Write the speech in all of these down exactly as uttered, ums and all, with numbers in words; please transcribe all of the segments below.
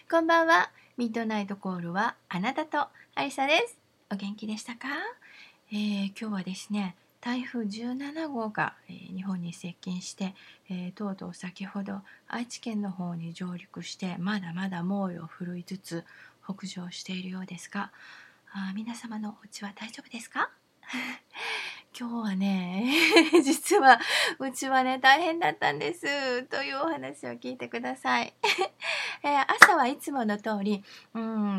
こんばんは。ミッドナイトコールはあなたとアリサです。お元気でしたか？えー、今日はですね、台風じゅうなな号が、えー日本に接近して、えーとうとう先ほど愛知県の方に上陸して、まだまだ猛威を振るいつつ北上しているようですが、あー皆様のお家は大丈夫ですか？今日はね実はうちはね大変だったんですというお話を聞いてください。えー朝はいつもの通り、うん、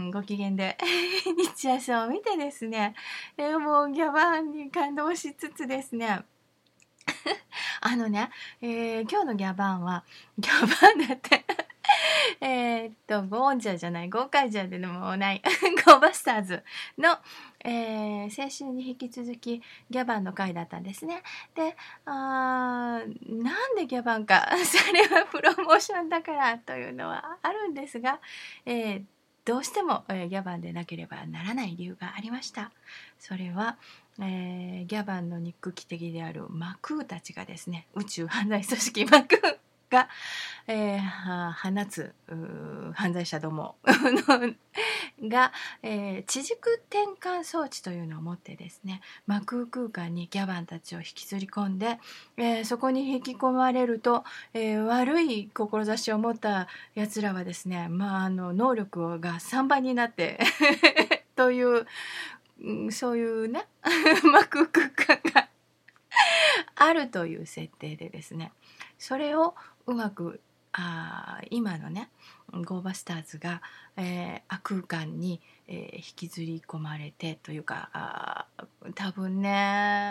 ご機嫌で日朝を見てですね、えーもうギャバンに感動しつつですね、あのね、えー今日のギャバンは、ギャバンだってえーっと、ゴーンジャーじゃない、ゴーカイジャーでもないゴーバスターズの、えー先週に引き続きギャバンの回だったんですね。で、あーなんでギャバンかそれはプロモーションだからというのはあるんですが、えーどうしても、えーギャバンでなければならない理由がありました。それは、えーギャバンの憎き敵であるマクーたちがですね、宇宙犯罪組織マクーが、えーは放つうー犯罪者どものが、えー地軸転換装置というのを持ってですね、真空空間にギャバンたちを引きずり込んで、えーそこに引き込まれると、えー悪い志を持ったやつらはですね、まあ、あの能力がさんばいになってという、うんそういうね真空空間があるという設定でですね、それをうまくあー今のねゴーバスターズが、えー悪空間に、えー引きずり込まれてというか、あー多分ね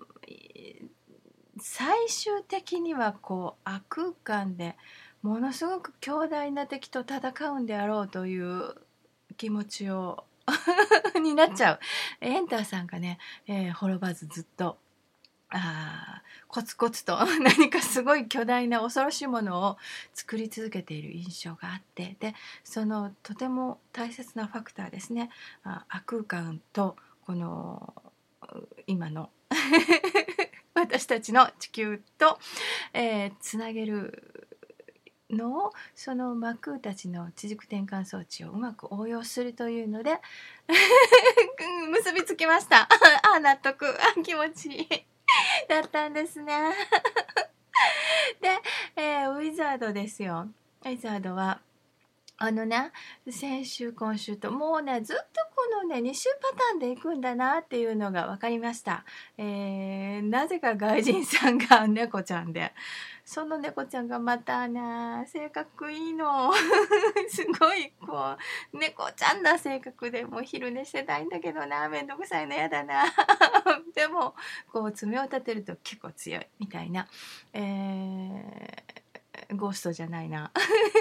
最終的にはこう悪空間でものすごく強大な敵と戦うんであろうという気持ちをになっちゃう。エンターさんがね、えー滅ばずずっとあーコツコツと何かすごい巨大な恐ろしいものを作り続けている印象があって、でそのとても大切なファクターですね、あ悪空間とこのう今の私たちの地球と、えーつなげるのをそのマクーたちの地軸転換装置をうまく応用するというのでうん結びつきました。あ納得、あ気持ちいいだったんですね。で、えーウィザードですよ。ウィザードはあのね、先週今週ともうねずっとこのねに週パターンでいくんだなっていうのが分かりました。えーなぜか外人さんが猫ちゃんで、その猫ちゃんがまたね性格いいのすごいこう猫ちゃんな性格で、もう昼寝してたいんだけどな、めんどくさいのやだなでもこう爪を立てると結構強いみたいな、えーゴーストじゃないな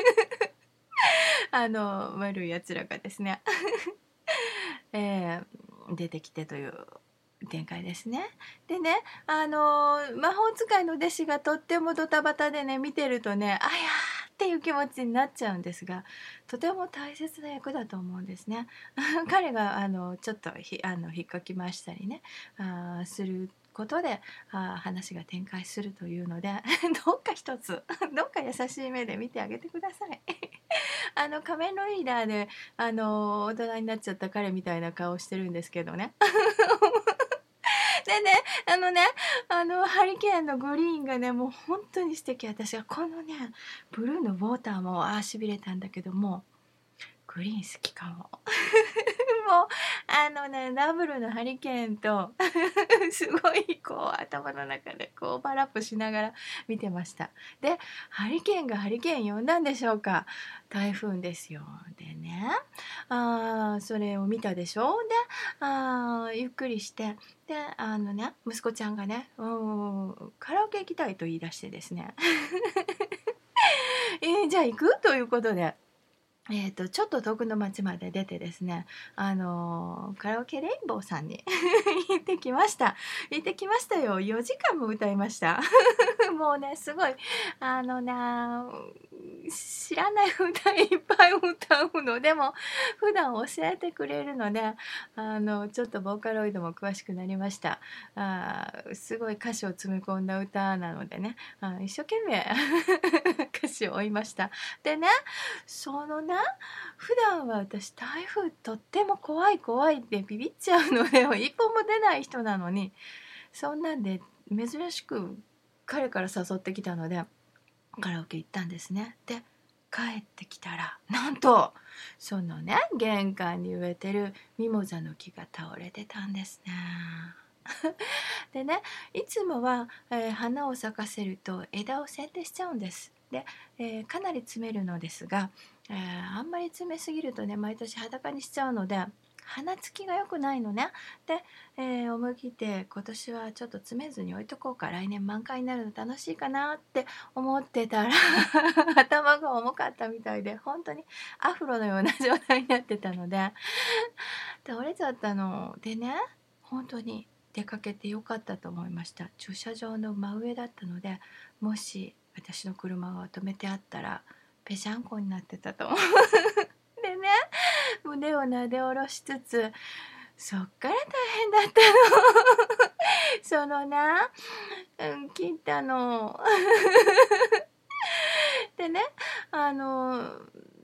あの悪いやつらがですね、えー出てきてという展開ですね。でね、あの魔法使いの弟子がとってもドタバタでね見てるとね、あやーっていう気持ちになっちゃうんですが、とても大切な役だと思うんですね。彼があのちょっとひあの引っかき回したりねあーすることであー話が展開するというのでどっか一つどっか優しい目で見てあげてください。あの仮面ライダーであの大人になっちゃった彼みたいな顔してるんですけどね。でね、あのね、あのハリケーンのグリーンがねもう本当に素敵。私はこのねブルーのウォーターもああしびれたんだけども、グリーン好きかも。もうあのねダブルのハリケーンとすごいこう頭の中でこうオーバーラップしながら見てました。でハリケーンがハリケーン呼んだんでしょうか。台風ですよ。でねあーそれを見たでしょ。であーゆっくりしてであのね息子ちゃんがねうんカラオケ行きたいと言い出してですねえーじゃあ行くということで。えー、とちょっと遠くの町まで出てですね、あのーカラオケレインボーさんに行ってきました行ってきましたよ。よじかんも歌いましたもうねすごいあのな知らない歌いっぱい歌うのでも普段教えてくれるので、あのちょっとボーカロイドも詳しくなりました。あすごい歌詞を詰め込んだ歌なのでね、あ一生懸命歌詞を追いました。でねそのね普段は私台風とっても怖い怖いってビビっちゃうので一歩も出ない人なのに、そんなんで珍しく彼から誘ってきたのでカラオケ行ったんですね。で帰ってきたらなんとそのね玄関に植えてるミモザの木が倒れてたんですね。でね、いつもは、えー花を咲かせると枝を剪定しちゃうんです。で、えーかなり詰めるのですが、えーあんまり詰めすぎるとね毎年裸にしちゃうので花つきが良くないのね。で、えー思い切って今年はちょっと詰めずに置いとこうか、来年満開になるの楽しいかなって思ってたら頭が重かったみたいで本当にアフロのような状態になってたので倒れちゃったのでね、本当に出かけてよかったと思いました。駐車場の真上だったので、もし私の車が止めてあったらぺしゃんこになってたと思うでね、胸をなで下ろしつつ、そっから大変だったのそのな、うん、切ったのでね、あの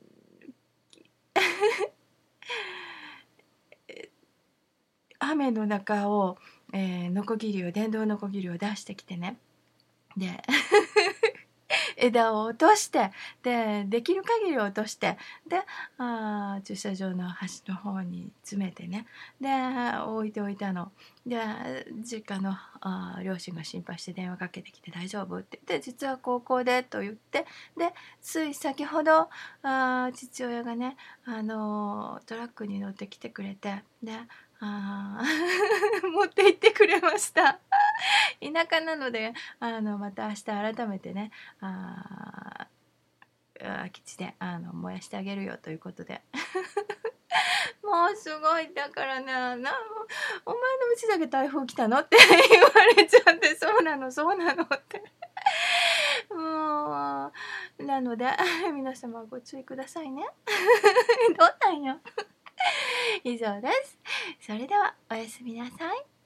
雨の中を、えー、ノコギリを電動ノコギリを出してきてね、で枝を落としてでできる限り落としてであ駐車場の端の方に詰めてね、で置いておいたので、実家のあ両親が心配して電話かけてきて大丈夫って言って、実は高校でと言って、でつい先ほどあ父親がね、あのトラックに乗ってきてくれて、であ持って行ってくれました田舎なのであのまた明日改めてねあ空き地であの燃やしてあげるよということでもうすごいだからね、なお前のうちだけ台風来たのって言われちゃって、そうなのそうなのってもうなので皆様ご注意くださいねどうなんよ以上です。それではおやすみなさい。